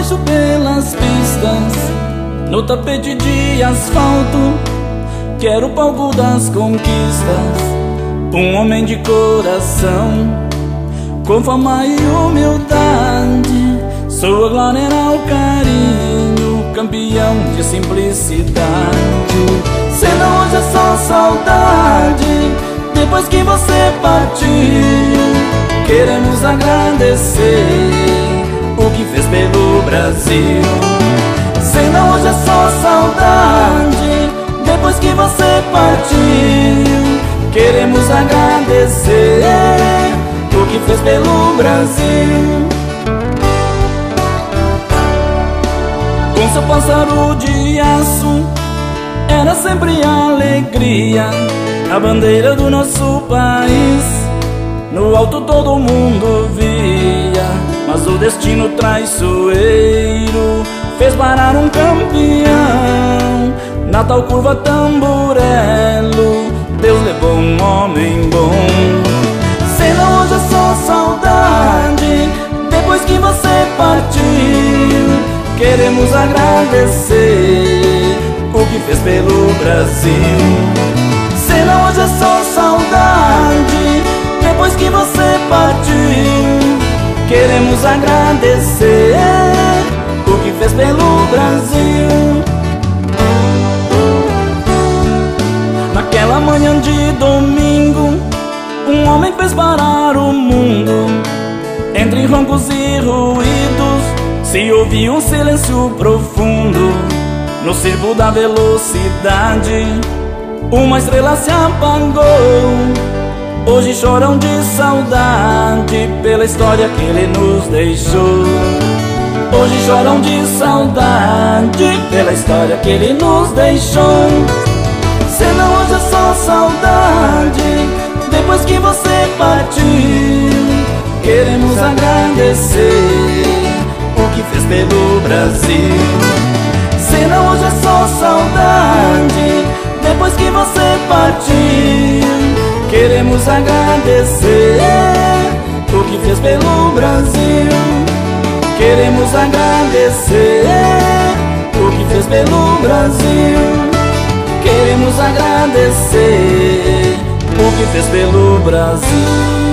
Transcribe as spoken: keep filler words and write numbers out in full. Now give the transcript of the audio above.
capricho pelas pistas, no tapete de asfalto, quero o palco das conquistas. Um homem de coração, com fama e humildade, sua glória era o carinho, campeão de simplicidade. Cena hoje é só saudade, depois que você partiu. Queremos agradecer o que fez pelo Brasil. Cena hoje é só saudade, depois que você partiu. Queremos agradecer o que fez pelo Brasil. Com seu pássaro de aço, era sempre alegria, a bandeira do nosso país. No alto todo mundo via, mas o destino traiçoeiro fez parar um campeão. Na tal curva Tamburello, Deus levou um homem bom. Cena hoje é só saudade, depois que você partiu. Queremos agradecer o que fez pelo Brasil. Cena hoje é só saudade, depois que você partiu. Queremos agradecer o que fez pelo Brasil. Naquela manhã de domingo, um homem fez parar o mundo. Entre roncos e ruídos, se ouvia um silêncio profundo. No circo da velocidade, uma estrela se apagou. Hoje choram de saudade pela história que ele nos deixou. Hoje choram de saudade pela história que ele nos deixou. Cena hoje é só saudade, depois que você partiu. Queremos agradecer o que fez pelo Brasil. Cena hoje é só saudade, depois que você partiu. Queremos agradecer o que fez pelo Brasil. Queremos agradecer o que fez pelo Brasil. Queremos agradecer o que fez pelo Brasil.